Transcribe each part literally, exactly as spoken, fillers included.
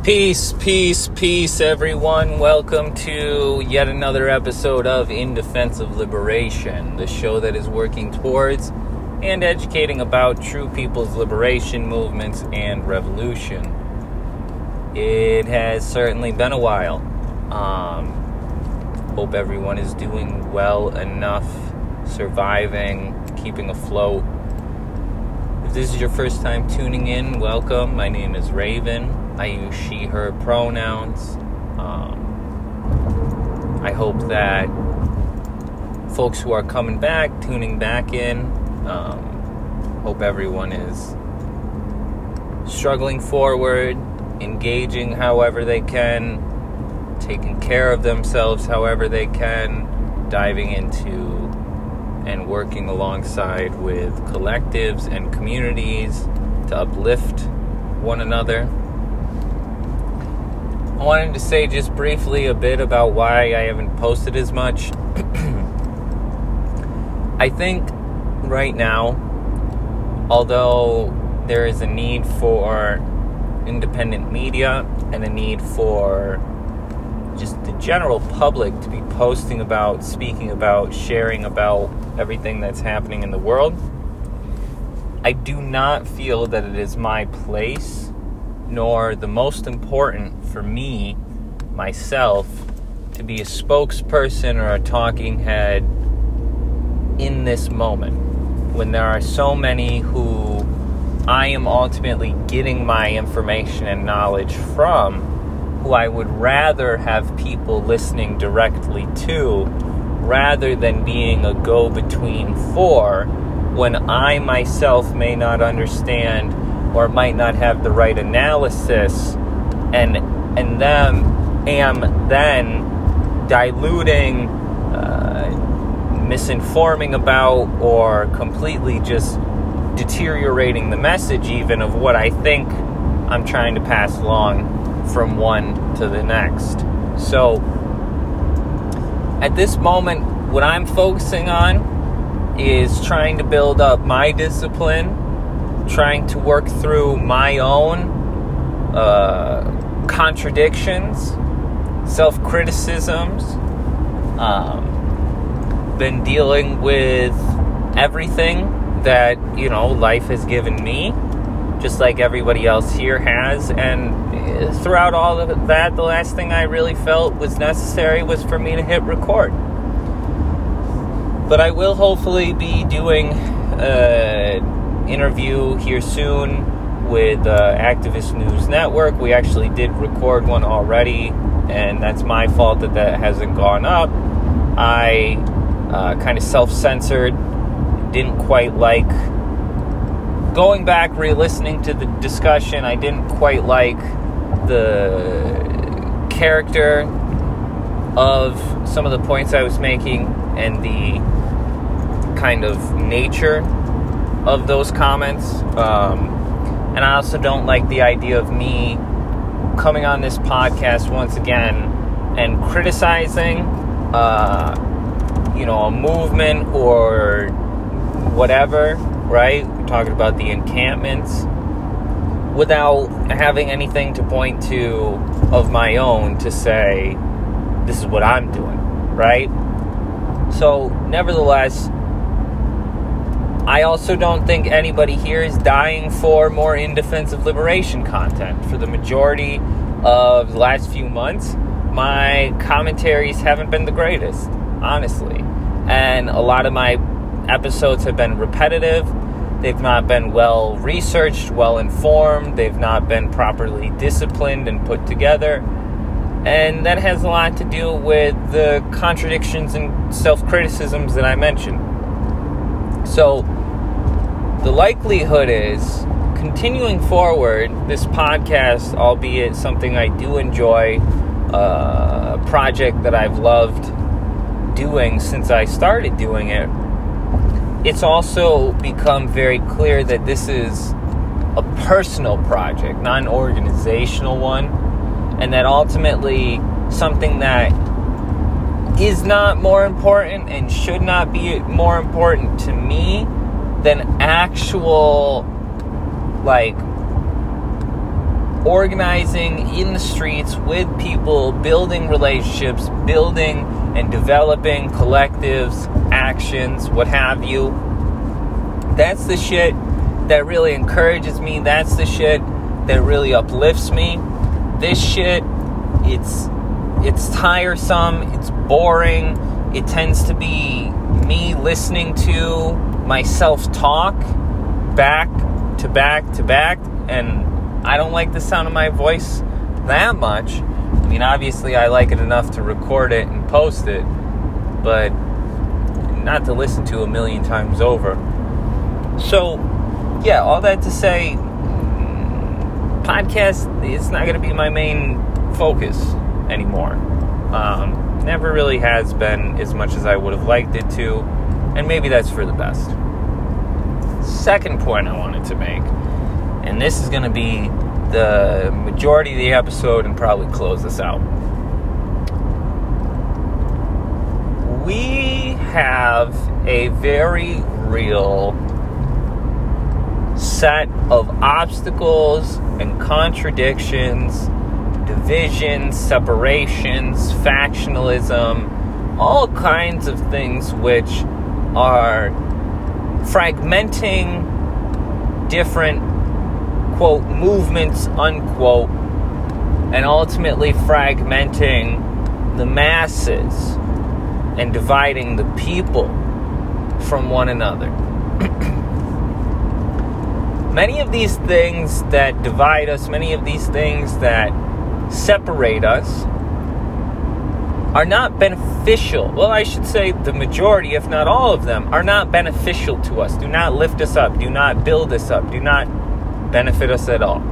Peace, peace, peace, everyone. Welcome to yet another episode of In Defense of Liberation, the show that is working towards and educating about true people's liberation movements and revolution. It has certainly been a while. Um, hope everyone is doing well enough, surviving, keeping afloat. If this is your first time tuning in, welcome. My name is Raven. I use she, her pronouns. Um, I hope that folks who are coming back, tuning back in, um, hope everyone is struggling forward, engaging however they can, taking care of themselves however they can, diving into and working alongside with collectives and communities to uplift one another. I wanted to say just briefly a bit about why I haven't posted as much. I think right now, although there is a need for independent media and a need for just the general public to be posting about, speaking about, sharing about everything that's happening in the world, I do not feel that it is my place, nor the most important for me, myself, to be a spokesperson or a talking head in this moment, when there are so many who I am ultimately getting my information and knowledge from, who I would rather have people listening directly to, rather than being a go-between for, when I myself may not understand or might not have the right analysis, and and them am then diluting, uh, misinforming about, or completely just deteriorating the message even of what I think I'm trying to pass along from one to the next. So at this moment, what I'm focusing on is trying to build up my discipline, trying to work through my own uh, contradictions, self-criticisms. Um, been dealing with everything that, you know, life has given me, just like everybody else here has. And throughout all of that, the last thing I really felt was necessary was for me to hit record. But I will hopefully be doing an interview here soon with uh, Activist News Network. We actually did record one already, and that's my fault that that hasn't gone up. I uh, kind of self-censored, didn't quite like going back, re-listening to the discussion. I didn't quite like the character of some of the points I was making and the kind of nature of those comments. Um, and I also don't like the idea of me coming on this podcast once again and criticizing, uh, you know, a movement or whatever, right? We're talking about the encampments, without having anything to point to of my own to say, this is what I'm doing, right? So, nevertheless, I also don't think anybody here is dying for more In Defense of Liberation content. For the majority of the last few months, my commentaries haven't been the greatest, honestly. And a lot of my episodes have been repetitive. They've not been well researched, well informed. They've not been properly disciplined and put together. And that has a lot to do with the contradictions and self-criticisms that I mentioned. So the likelihood is, continuing forward, this podcast, albeit something I do enjoy, uh, a project that I've loved doing since I started doing it, it's also become very clear that this is a personal project, not an organizational one, and that ultimately something that is not more important and should not be more important to me than actual, like, organizing in the streets with people, building relationships, building and developing collectives, actions, what have you. That's the shit that really encourages me. That's the shit that really uplifts me. This shit, it's it's tiresome, it's boring. It tends to be me listening to myself talk back to back to back, and I don't like the sound of my voice that much. I mean, obviously I like it enough to record it and post it, but not to listen to a million times over. So, yeah, all that to say, podcast is not going to be my main focus anymore. Um, never really has been as much as I would have liked it to, and maybe that's for the best. Second point I wanted to make, and this is going to be the majority of the episode and probably close this out. We have a very real set of obstacles and contradictions, divisions, separations, factionalism, all kinds of things which are fragmenting different, quote, movements, unquote, and ultimately fragmenting the masses and dividing the people from one another. Many of these things that divide us, many of these things that separate us are not beneficial. Well, I should say the majority, if not all of them, are not beneficial to us. Do not lift us up. Do not build us up. Do not benefit us at all.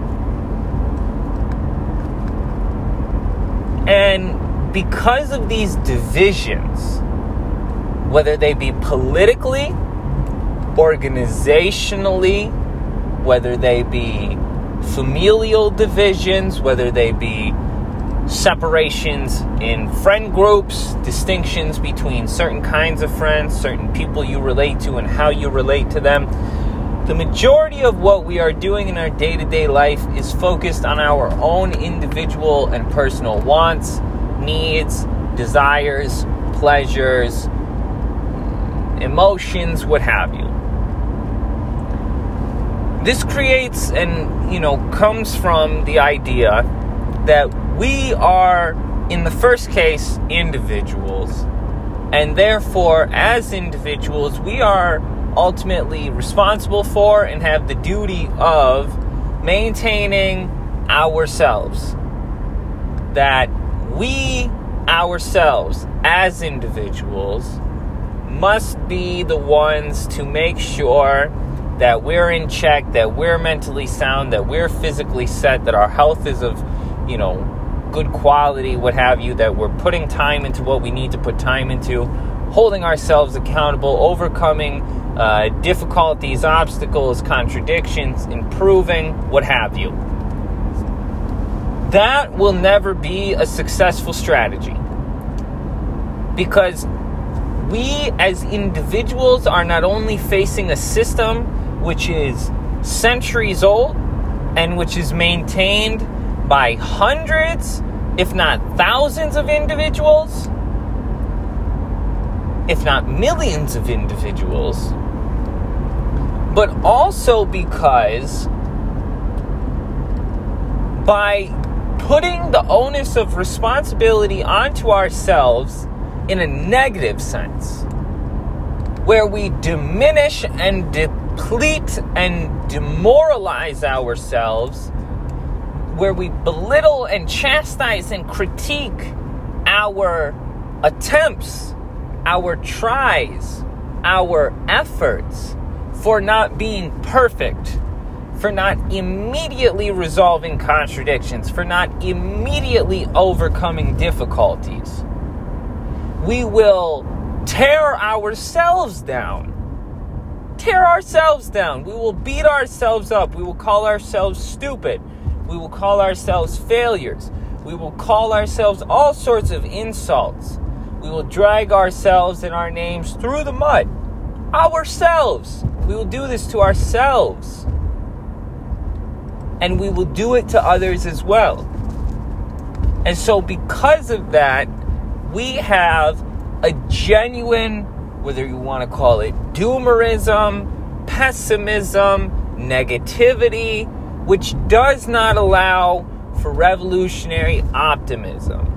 And because of these divisions, whether they be politically, organizationally, whether they be familial divisions, whether they be separations in friend groups, distinctions between certain kinds of friends, certain people you relate to and how you relate to them, the majority of what we are doing in our day-to-day life is focused on our own individual and personal wants, needs, desires, pleasures, emotions, what have you. This creates and, you know, comes from the idea that we are, in the first case, individuals, and therefore, as individuals, we are ultimately responsible for and have the duty of maintaining ourselves. That we, ourselves, as individuals, must be the ones to make sure that we're in check, that we're mentally sound, that we're physically set, that our health is of, you know, good quality, what have you, that we're putting time into what we need to put time into, holding ourselves accountable, overcoming uh, difficulties, obstacles, contradictions, improving, what have you. That will never be a successful strategy, because we as individuals are not only facing a system which is centuries old and which is maintained by hundreds, if not thousands of individuals, if not millions of individuals, but also because by putting the onus of responsibility onto ourselves in a negative sense, where we diminish and deplete and demoralize ourselves, where we belittle and chastise and critique our attempts, our tries, our efforts for not being perfect, for not immediately resolving contradictions, for not immediately overcoming difficulties. We will tear ourselves down. Tear ourselves down. We will beat ourselves up. We will call ourselves stupid. We will call ourselves failures. We will call ourselves all sorts of insults. We will drag ourselves and our names through the mud. Ourselves. We will do this to ourselves. and we will do it to others as well. And so because of that, we have a genuine, whether you want to call it doomerism, pessimism, negativity, which does not allow for revolutionary optimism.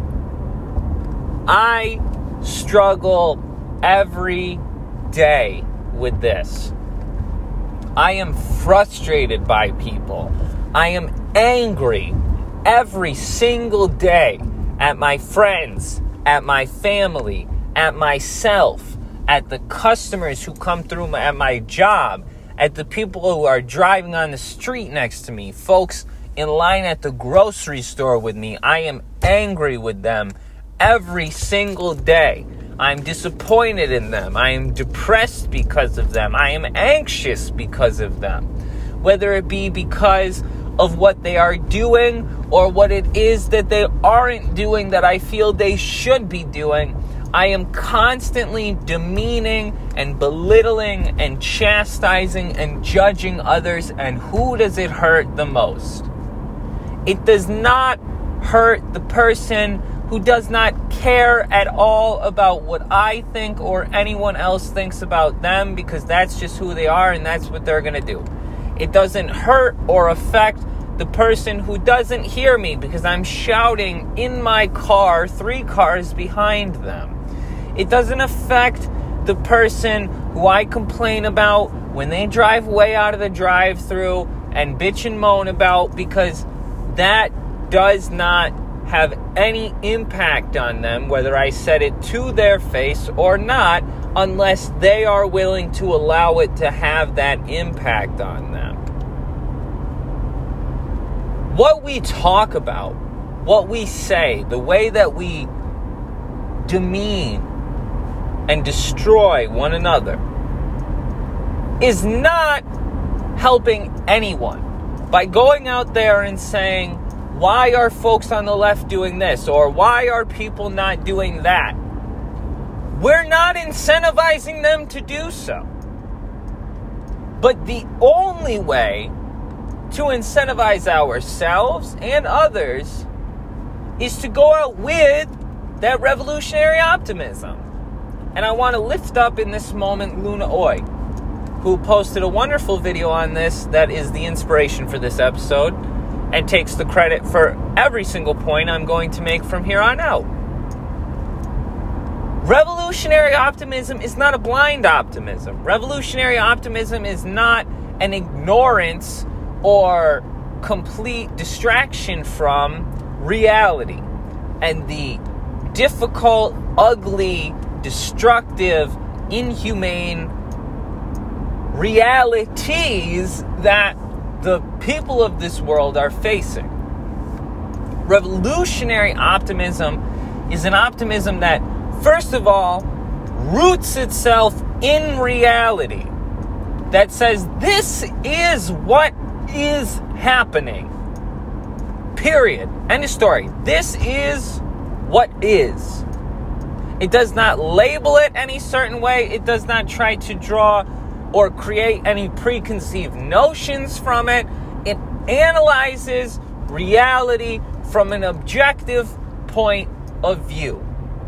I struggle every day with this. I am frustrated by people. I am angry every single day at my friends, at my family, at myself, at the customers who come through my, at my job, at the people who are driving on the street next to me, folks in line at the grocery store with me. I am angry with them every single day. I'm disappointed in them. I am depressed because of them. I am anxious because of them. Whether it be because of what they are doing or what it is that they aren't doing that I feel they should be doing, I am constantly demeaning and belittling and chastising and judging others. And who does it hurt the most? It does not hurt the person who does not care at all about what I think or anyone else thinks about them, because that's just who they are and that's what they're going to do. It doesn't hurt or affect the person who doesn't hear me because I'm shouting in my car three cars behind them. It doesn't affect the person who I complain about when they drive way out of the drive-thru and bitch and moan about, because that does not have any impact on them, whether I said it to their face or not, unless they are willing to allow it to have that impact on them. What we talk about, what we say, the way that we demean and destroy one another is not helping anyone. By going out there and saying, why are folks on the left doing this? Or why are people not doing that? We're not incentivizing them to do so. But the only way to incentivize ourselves and others is to go out with that revolutionary optimism. And I want to lift up in this moment Luna Oi, who posted a wonderful video on this that is the inspiration for this episode and takes the credit for every single point I'm going to make from here on out. Revolutionary optimism is not a blind optimism. Revolutionary optimism is not an ignorance or complete distraction from reality and the difficult, ugly, destructive, inhumane realities that the people of this world are facing. Revolutionary optimism is an optimism that, first of all, roots itself in reality. That says this is what is happening. Period. End of story. This is what is. It does not label it any certain way. It does not try to draw or create any preconceived notions from it. It analyzes reality from an objective point of view.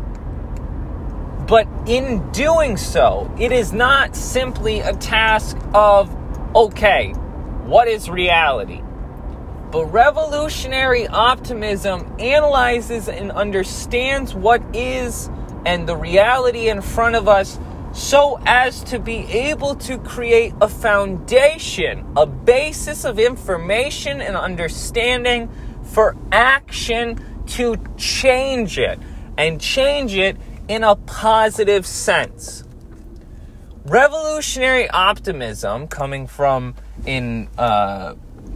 But in doing so, it is not simply a task of, okay, what is reality? But revolutionary optimism analyzes and understands what is and the reality in front of us, so as to be able to create a foundation, a basis of information and understanding for action to change it, and change it in a positive sense. Revolutionary optimism, coming from, in uh,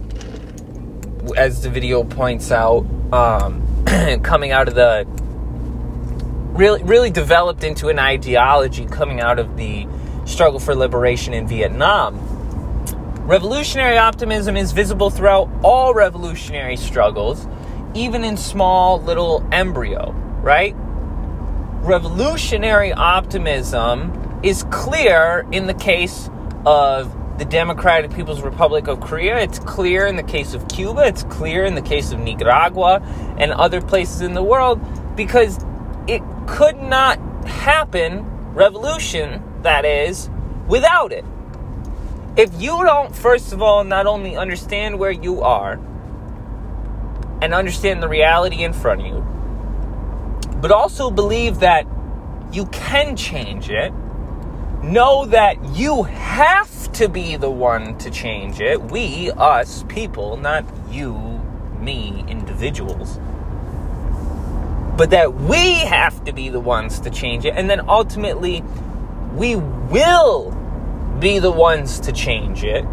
as the video points out, um, coming out of the Really, really developed into an ideology coming out of the struggle for liberation in Vietnam. Revolutionary optimism is visible throughout all revolutionary struggles, even in small little embryo, right? Revolutionary optimism is clear in the case of the Democratic People's Republic of Korea. It's clear in the case of Cuba. It's clear in the case of Nicaragua and other places in the world, because it could not happen, revolution, that is, without it. If you don't, first of all, not only understand where you are and understand the reality in front of you, but also believe that you can change it, know that you have to be the one to change it. We, us, people, not you, me, individuals. But that we have to be the ones to change it. And then ultimately, we will be the ones to change it.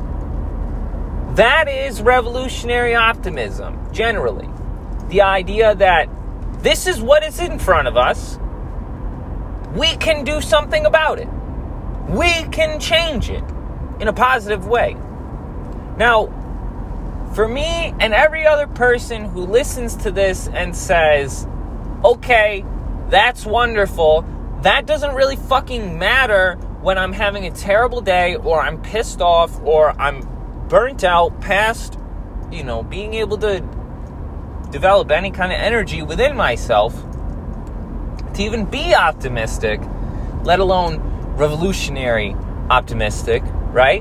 That is revolutionary optimism, generally. The idea that this is what is in front of us. We can do something about it. We can change it in a positive way. Now, for me and every other person who listens to this and says, okay, that's wonderful, that doesn't really fucking matter when I'm having a terrible day, or I'm pissed off, or I'm burnt out past, you know, being able to develop any kind of energy within myself to even be optimistic, let alone revolutionary optimistic, right?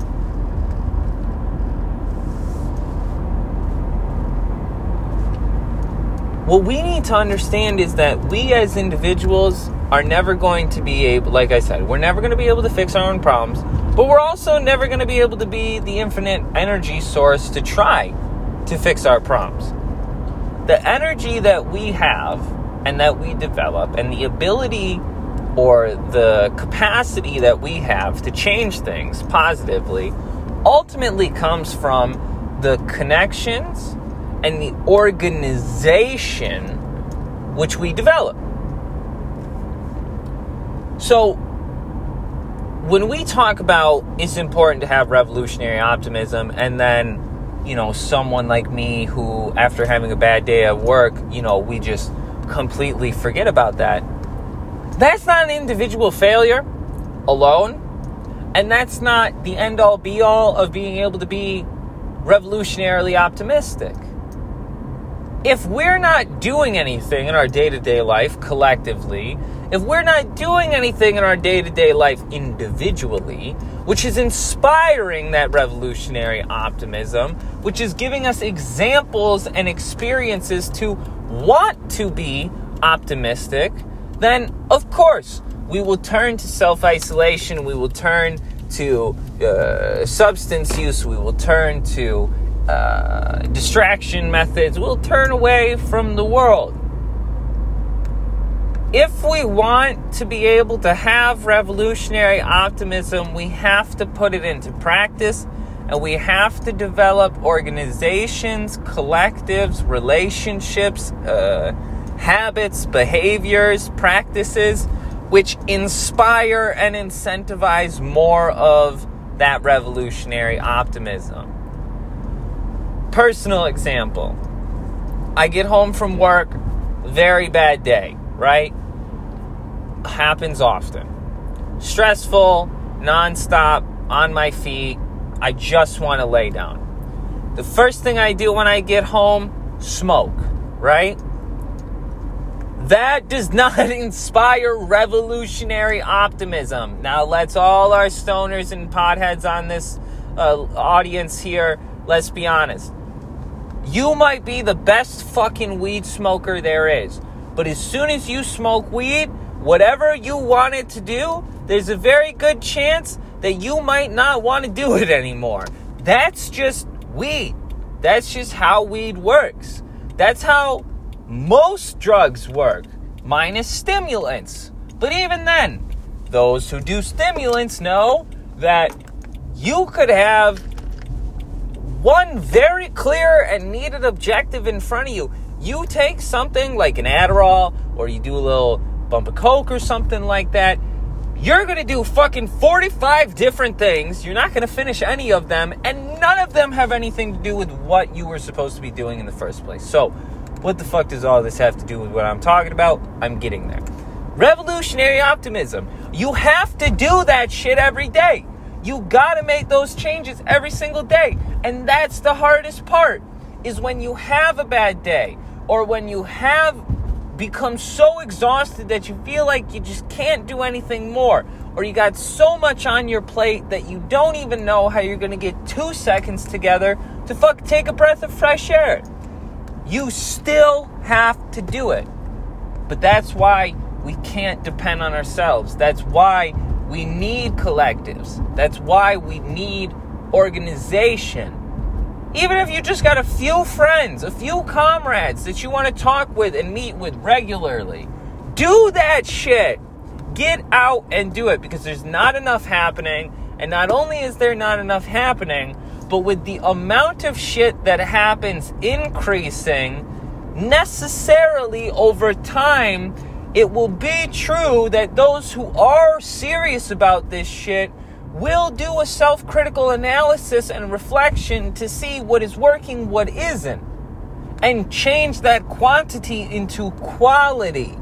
What we need to understand is that we as individuals are never going to be able, like I said, we're never going to be able to fix our own problems, but we're also never going to be able to be the infinite energy source to try to fix our problems. The energy that we have and that we develop, and the ability or the capacity that we have to change things positively, ultimately comes from the connections and the organization which we develop. So, when we talk about it's important to have revolutionary optimism, and then, you know, someone like me who, after having a bad day at work, you know, we just completely forget about that. That's not an individual failure alone, and that's not the end-all be-all of being able to be revolutionarily optimistic. If we're not doing anything in our day-to-day life collectively, if we're not doing anything in our day-to-day life individually, which is inspiring that revolutionary optimism, which is giving us examples and experiences to want to be optimistic, then of course we will turn to self-isolation, we will turn to uh, substance use, we will turn to uh, distraction methods, we'll turn away from the world. If we want to be able to have revolutionary optimism, we have to put it into practice, and we have to develop organizations, collectives, relationships, uh, habits, behaviors, practices, which inspire and incentivize more of that revolutionary optimism. Personal example. I get home from work, very bad day, right? Happens often. Stressful, nonstop, on my feet. I just want to lay down. The first thing I do when I get home, smoke, right? That does not inspire revolutionary optimism. Now, let's all our stoners and potheads on this uh, audience here, let's be honest. You might be the best fucking weed smoker there is. But as soon as you smoke weed, whatever you wanted to do, there's a very good chance that you might not want to do it anymore. That's just weed. That's just how weed works. That's how most drugs work, minus stimulants. But even then, those who do stimulants know that you could have one very clear and needed objective in front of you. You take something like an Adderall, or you do a little bump of coke or something like that, you're going to do fucking forty-five different things. You're not going to finish any of them, and none of them have anything to do with what you were supposed to be doing in the first place. So, what the fuck does all this have to do with what I'm talking about? I'm getting there. Revolutionary optimism. You have to do that shit every day. You gotta make those changes every single day. And that's the hardest part, is when you have a bad day, or when you have become so exhausted that you feel like you just can't do anything more, or you got so much on your plate that you don't even know how you're gonna get two seconds together to fuck take a breath of fresh air. You still have to do it. But that's why we can't depend on ourselves. That's why we need collectives. That's why we need organization. Even if you just got a few friends, a few comrades that you want to talk with and meet with regularly, do that shit. Get out and do it, because there's not enough happening. And not only is there not enough happening, but with the amount of shit that happens increasing, necessarily over time, it will be true that those who are serious about this shit will do a self-critical analysis and reflection to see what is working, what isn't, and change that quantity into quality.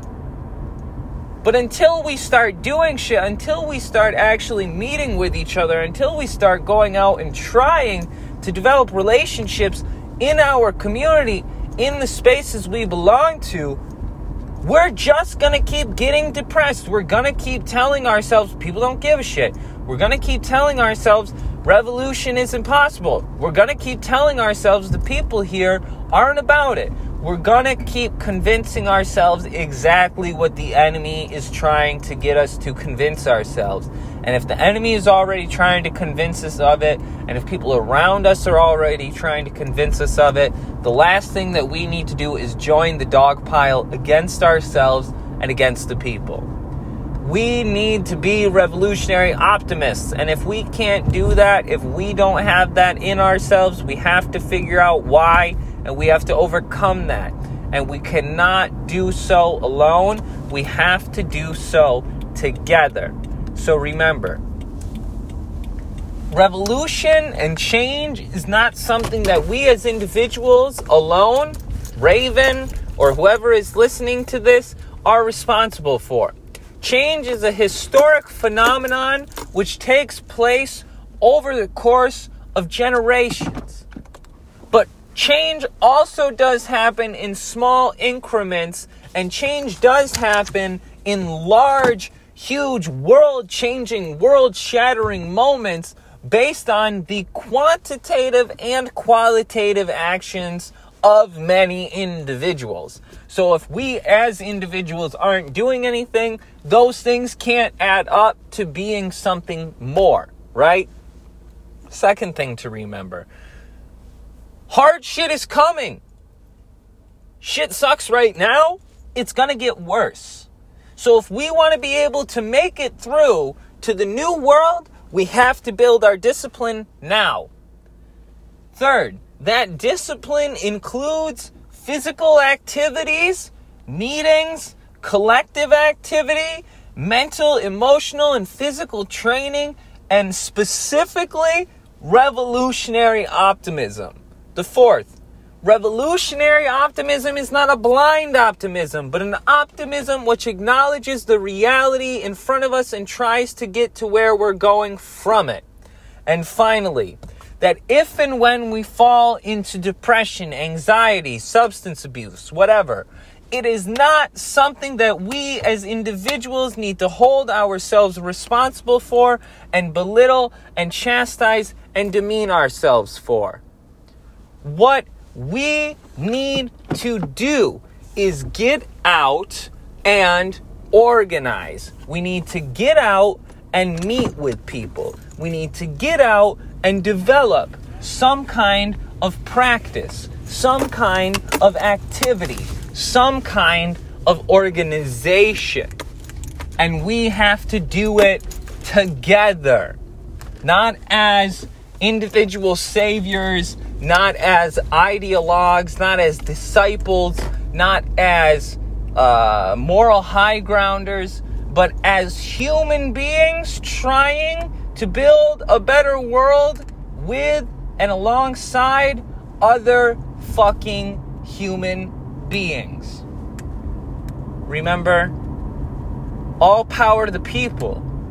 But until we start doing shit, until we start actually meeting with each other, until we start going out and trying to develop relationships in our community, in the spaces we belong to, we're just going to keep getting depressed. We're going to keep telling ourselves people don't give a shit. We're going to keep telling ourselves revolution is impossible. We're going to keep telling ourselves the people here aren't about it. We're going to keep convincing ourselves exactly what the enemy is trying to get us to convince ourselves. And if the enemy is already trying to convince us of it, and if people around us are already trying to convince us of it, the last thing that we need to do is join the dog pile against ourselves and against the people. We need to be revolutionary optimists. And if we can't do that, if we don't have that in ourselves, we have to figure out why, and we have to overcome that. And we cannot do so alone. We have to do so together. So remember, revolution and change is not something that we as individuals alone, Raven, or whoever is listening to this, are responsible for. Change is a historic phenomenon which takes place over the course of generations. But change also does happen in small increments, and change does happen in large, huge, world-changing, world-shattering moments based on the quantitative and qualitative actions of many individuals. So if we as individuals aren't doing anything, those things can't add up to being something more, right? Second thing to remember, hard shit is coming. Shit sucks right now. It's gonna get worse. So if we want to be able to make it through to the new world, we have to build our discipline now. Third, that discipline includes physical activities, meetings, collective activity, mental, emotional, and physical training, and specifically revolutionary optimism. The fourth, revolutionary optimism is not a blind optimism, but an optimism which acknowledges the reality in front of us and tries to get to where we're going from it. And finally, that if and when we fall into depression, anxiety, substance abuse, whatever, it is not something that we as individuals need to hold ourselves responsible for and belittle and chastise and demean ourselves for. What we need to do is get out and organize. We need to get out and meet with people. We need to get out and develop some kind of practice, some kind of activity, some kind of organization. And we have to do it together, not as individual saviors, not as ideologues, not as disciples, not as uh, moral high grounders, but as human beings trying to build a better world with and alongside other fucking human beings. Remember, all power to the people.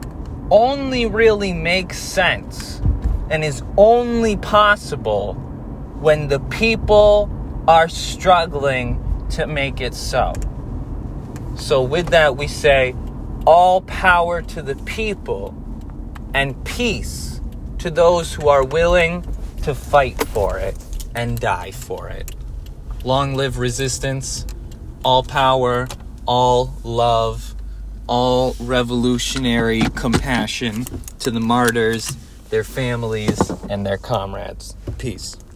only really makes sense and is only possible when the people are struggling to make it so. So with that, we say, all power to the people and peace to those who are willing to fight for it and die for it. Long live resistance, all power, all love, all revolutionary compassion to the martyrs, their families, and their comrades. Peace.